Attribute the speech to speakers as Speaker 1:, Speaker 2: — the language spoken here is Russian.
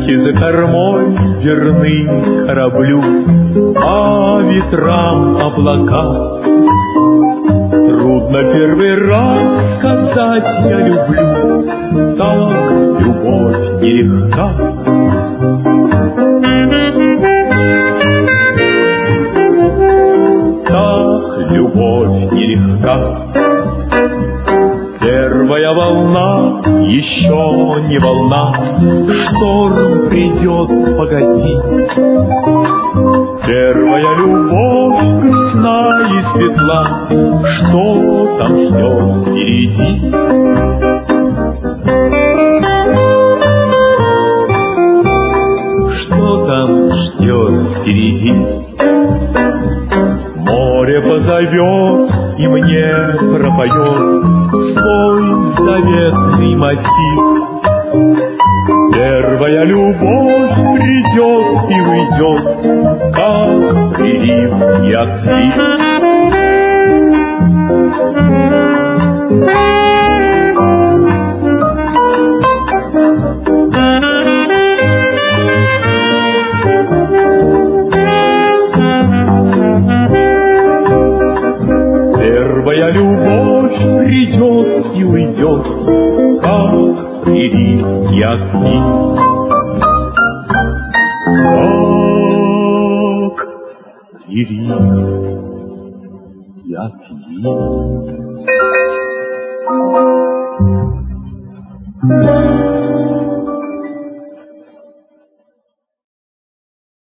Speaker 1: Чайки за кормой верны кораблю, а ветрам облака. Трудно первый раз сказать «я люблю», так любовь нелегка. Так любовь нелегка. Первая волна еще не волна, шторм придет, погоди. Первая любовь грустна и светла, что там ждет впереди? Что там ждет впереди? Море позовет и мне пропоет свой заветный мотив. Первая любовь придет и уйдет, как прилив и отлив. Первая любовь придет и уйдет, как прилив и отлив. Как прилив и отлив.